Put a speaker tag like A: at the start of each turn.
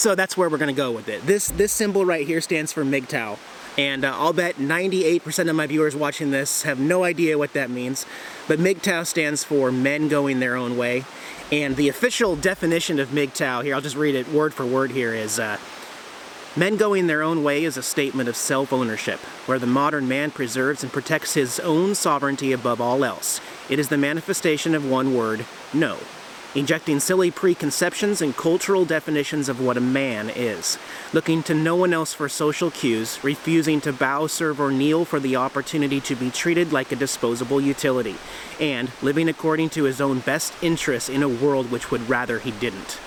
A: So that's where we're going to go with it. This symbol right here stands for MGTOW. And I'll bet 98% of my viewers watching this have no idea what that means. But MGTOW stands for men going their own way. And the official definition of MGTOW, here, I'll just read it word for word here, is men going their own way is a statement of self-ownership, where the modern man preserves and protects his own sovereignty above all else. It is the manifestation of one word, no. Injecting silly preconceptions and cultural definitions of what a man is, looking to no one else for social cues, refusing to bow, serve, or kneel for the opportunity to be treated like a disposable utility, and living according to his own best interests in a world which would rather he didn't.